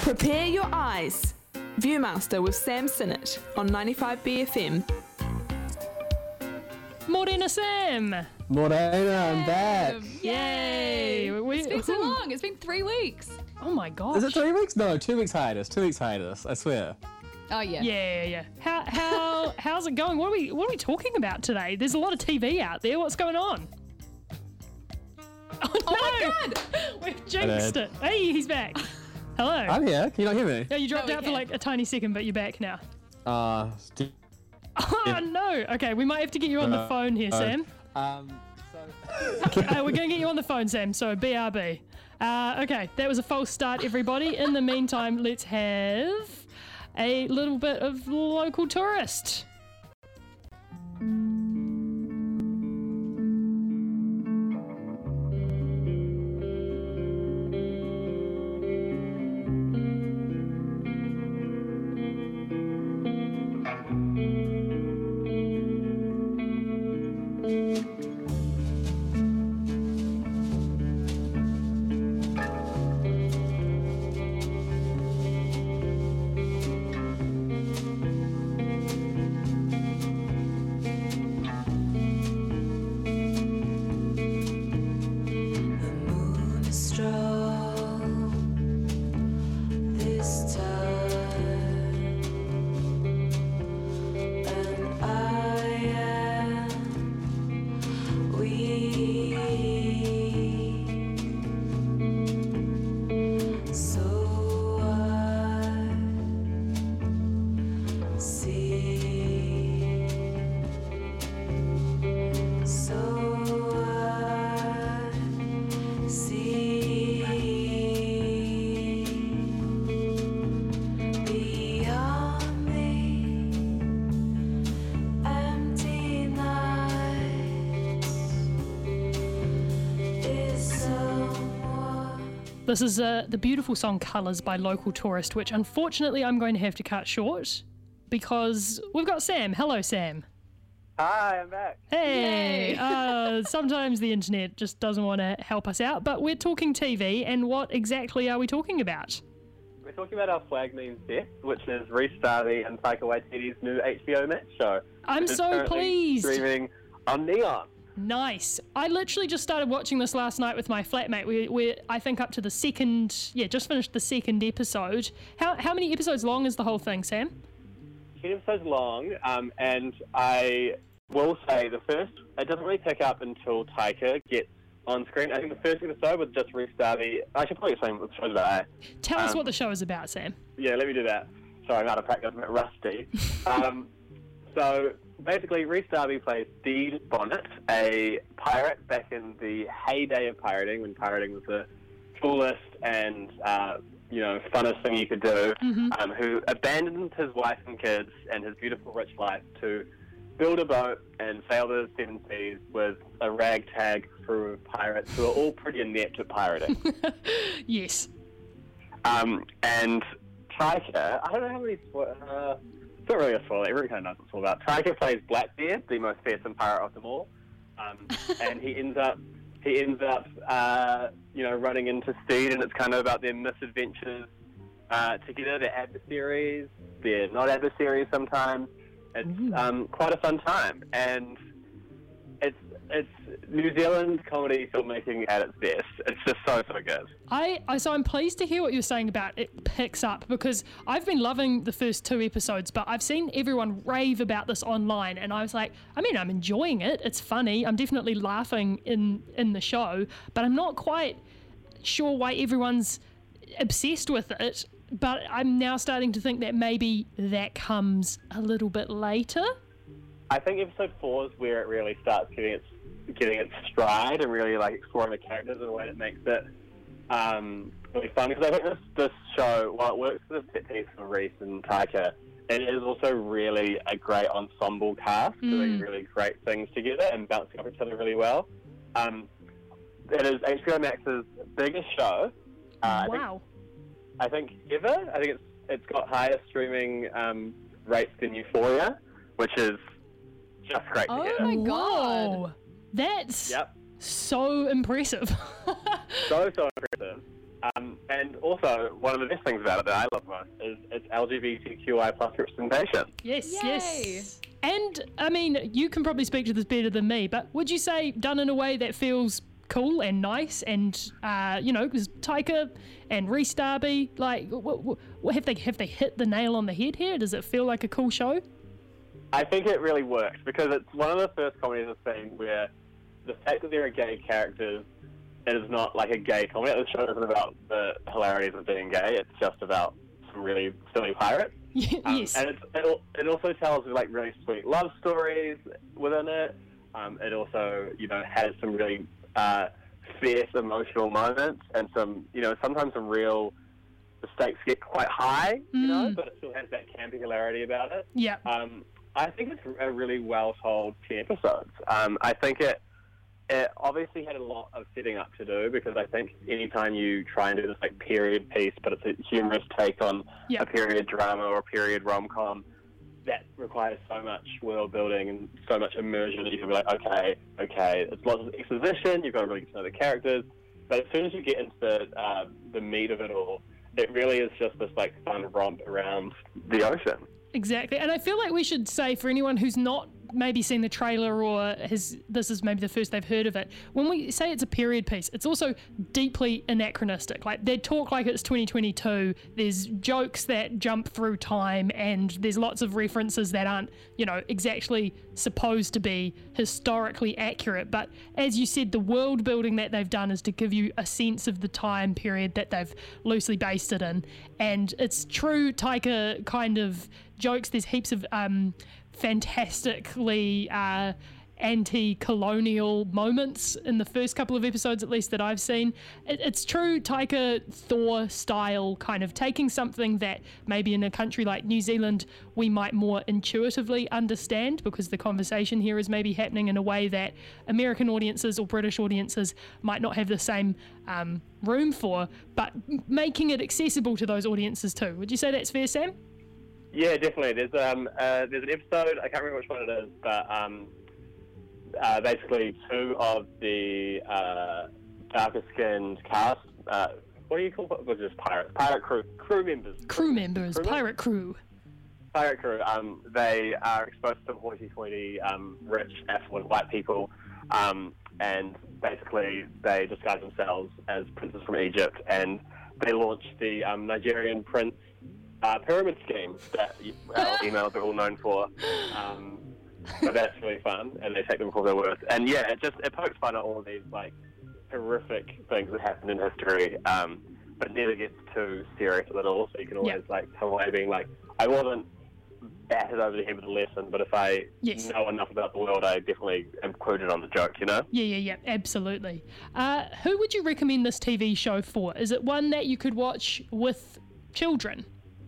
Prepare your eyes. Viewmaster with Sam Sinnott on 95BFM. Morena Sam! Morena, I'm back. Yay! It's been so long. It's been 3 weeks. Oh my gosh. Is it 3 weeks? No, 2 weeks hiatus. 2 weeks hiatus, I swear. Oh yeah. Yeah. How's it going? What are we talking about today? There's a lot of TV out there. What's going on? Oh no! my God! We've jinxed it. Hey, he's back. Hello. I'm here. Can you not hear me? Yeah, you dropped No, we out for can. like a tiny second, but you're back now. Uh, Oh no! Okay, we might have to get you on the phone here, Sam. so... We're going to get you on the phone, Sam, so BRB. Okay, that was a false start, everybody. In the meantime, let's have a little bit of local tourist. This is the beautiful song Colours by Local Tourist, which unfortunately I'm going to have to cut short because we've got Sam. Hello, Sam. Hi, I'm back. Hey! Sometimes the internet just doesn't want to help us out, but we're talking TV, and what exactly are we talking about? We're talking about our flag means death, which is Reece Darby and Taika Waititi's new HBO Max show. I'm which is so currently pleased. Streaming on Neon. Nice. I literally just started watching this last night with my flatmate. We're I think, up to the second, just finished the second episode. How many episodes long is the whole thing, Sam? 10 episodes long, and I will say it doesn't really pick up until Taika gets on screen. I think the first episode was just Reece Darby. I should probably explain what the show's about. Tell us what the show is about, Sam. Yeah, let me do that. Sorry, I'm out of practice, I'm a bit rusty. So basically, Reece Darby plays Deed Bonnet, a pirate back in the heyday of pirating, when pirating was the coolest and funnest thing you could do, who abandoned his wife and kids and his beautiful rich life to build a boat and sail the seven seas with a ragtag crew of pirates who are all pretty inept at pirating. Yes. And Taika, I don't know how many... it's not really a spoiler. Everyone kind of knows what it's all about. Taika plays Blackbeard, the most fearsome pirate of them all, and he ends up running into Steed, and it's kind of about their misadventures together. They're adversaries. They're not adversaries sometimes. It's quite a fun time, and it's New Zealand comedy filmmaking at its best. It's just so good. So I'm pleased to hear what you're saying about it picks up, because I've been loving the first 2 episodes, but I've seen everyone rave about this online, and I was like, I'm enjoying it. It's funny. I'm definitely laughing in the show, but I'm not quite sure why everyone's obsessed with it. But I'm now starting to think that maybe that comes a little bit later. I think episode 4 is where it really starts getting its stride and really exploring the characters in a way that makes it really fun. Because I think this show, while it works for the set piece for Reece and Taika, it is also really a great ensemble cast doing really great things together and bouncing off each other really well. It is HBO Max's biggest show. Wow. I think ever. I think it's got higher streaming rates than Euphoria, which is just great to hear. Oh my God. Whoa. That's Yep. so impressive. So impressive. And also, one of the best things about it that I love most is its LGBTQI plus representation. Yes, Yay. yes. And, I mean, you can probably speak to this better than me, but would you say done in a way that feels cool and nice and, because Taika and Rhys Darby, like, what have they hit the nail on the head here? Does it feel like a cool show? I think it really works because it's one of the first comedies I've seen where the fact that there are gay characters, it is not like a gay comedy. The show isn't about the hilarities of being gay. It's just about some really silly pirates. Yes. And it also tells like really sweet love stories within it. It also, has some really fierce emotional moments and some, sometimes some real, the stakes get quite high, but it still has that campy hilarity about it. Yeah. I think it's a really well told 10 episodes. I think it obviously had a lot of setting up to do because I think anytime you try and do this like period piece, but it's a humorous take on a period drama or a period rom-com, that requires so much world building and so much immersion that you can be like, okay, it's lots of exposition, you've got to really get to know the characters, but as soon as you get into the meat of it all, it really is just this like fun romp around the ocean. Exactly. And I feel like we should say for anyone who's not maybe seen the trailer or this is maybe the first they've heard of it, when we say it's a period piece, it's also deeply anachronistic. Like, they talk like it's 2022, there's jokes that jump through time, and there's lots of references that aren't, exactly supposed to be historically accurate. But as you said, the world building that they've done is to give you a sense of the time period that they've loosely based it in. And it's true Taika kind of jokes. There's heaps of fantastically anti-colonial moments in the first couple of episodes, at least that I've seen. It's true Taika Thor style, kind of taking something that maybe in a country like New Zealand we might more intuitively understand because the conversation here is maybe happening in a way that American audiences or British audiences might not have the same room for, but making it accessible to those audiences too. Would you say that's fair, Sam? Yeah, definitely. There's an episode, I can't remember which one it is, but basically two of the darker skinned cast, what do you call it? Just pirates? Pirate crew members. Pirate crew. Pirate crew. They are exposed to hoity-toity, rich, affluent white people, and basically they disguise themselves as princes from Egypt, and they launch the Nigerian prince pyramid scheme that our emails are all known for. But that's really fun, and they take them for their worth. And yeah, it pokes fun at all of these like horrific things that happen in history, but never gets too serious with it all. So you can always like come away being like, I wasn't battered over the head with a lesson, but if I know enough about the world, I definitely am quoted on the joke, Yeah, absolutely. Who would you recommend this TV show for? Is it one that you could watch with children?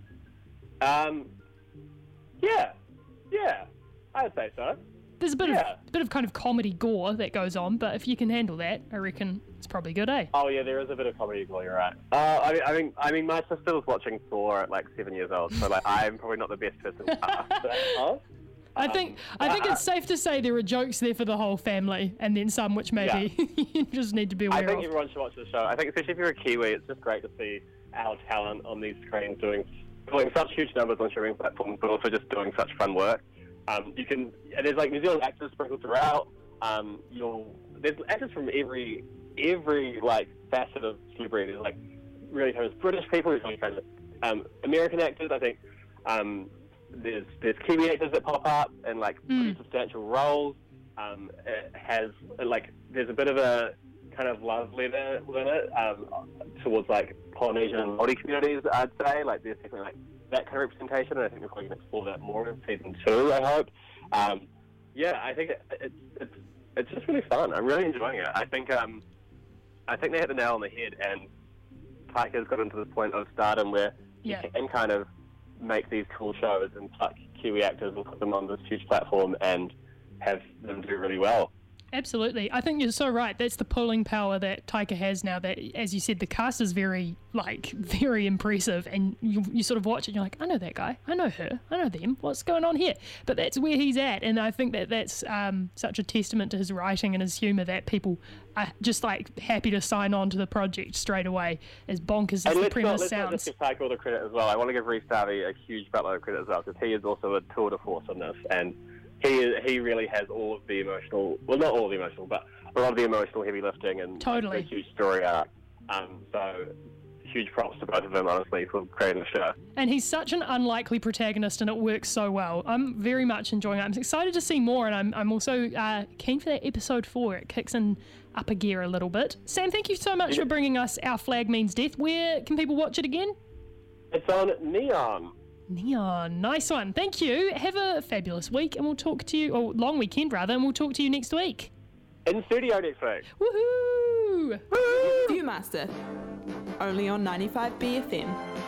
Yeah, I'd say so. There's a bit of kind of comedy gore that goes on, but if you can handle that, I reckon it's probably good, eh? Oh yeah, there is a bit of comedy gore. You're right. I mean, my sister was watching Thor at like 7 years old, so like I'm probably not the best person to ask that of. I think it's safe to say there are jokes there for the whole family, and then some which maybe you just need to be aware of. I think everyone should watch the show. I think especially if you're a Kiwi, it's just great to see our talent on these screens doing such huge numbers on streaming platforms, but also just doing such fun work. There's like New Zealand actors sprinkled throughout. There's actors from every like facet of celebrity. There's like really famous British people, there's really famous American actors. I think there's Kiwi actors that pop up in like pretty substantial roles. It has like there's a bit of a kind of love letter within it towards like Polynesian and Māori communities. I'd say like there's definitely like that kind of representation, and I think we're probably going to explore that more in season 2. I hope. I think it's just really fun. I'm really enjoying it. I think they hit the nail on the head, and Taika's got into this point of stardom where he can kind of make these cool shows and pluck Kiwi actors and put them on this huge platform and have them do really well. Absolutely. I think you're so right. That's the pulling power that Taika has now. That, as you said, the cast is very impressive, and you sort of watch it and you're like, I know that guy, I know her, I know them, what's going on here? But that's where he's at, and I think that's such a testament to his writing and his humour that people are just happy to sign on to the project straight away, as bonkers as the premise let's not sounds. just give Taika all the credit as well. I want to give Reese Darby a huge buttload of credit as well, because he is also a tour de force in this, and he really has all of the emotional, well, not all of the emotional, but a lot of the emotional heavy lifting and Totally. a huge story arc. So huge props to both of them, honestly, for creating the show. And he's such an unlikely protagonist, and it works so well. I'm very much enjoying it. I'm excited to see more, and I'm also keen for that episode 4. It kicks in upper gear a little bit. Sam, thank you so much for bringing us Our Flag Means Death. Where can people watch it again? It's on Neon. Neon, nice one. Thank you. Have a fabulous week, and we'll talk to you, or long weekend rather, and we'll talk to you next week. In studio next week. Woohoo! Viewmaster, only on 95 BFM.